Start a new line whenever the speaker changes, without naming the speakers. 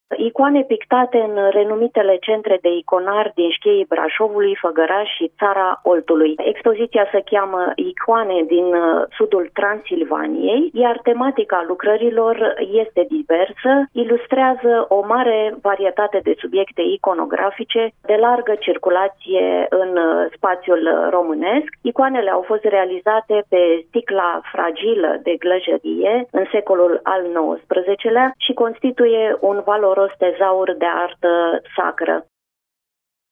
Icoane pictate în renumitele centre de iconar din șcheii Brașovului, Făgăraș și Țara Oltului. Expoziția se cheamă Icoane din sudul Transilvaniei, iar tematica lucrărilor este diversă, ilustrează o mare varietate de subiecte iconografice de largă circulație în spațiul românesc. Icoanele au fost realizate pe sticla fragilă de glăjărie în secolul al XIX-lea și constituie un valoros tezaur de artă sacră.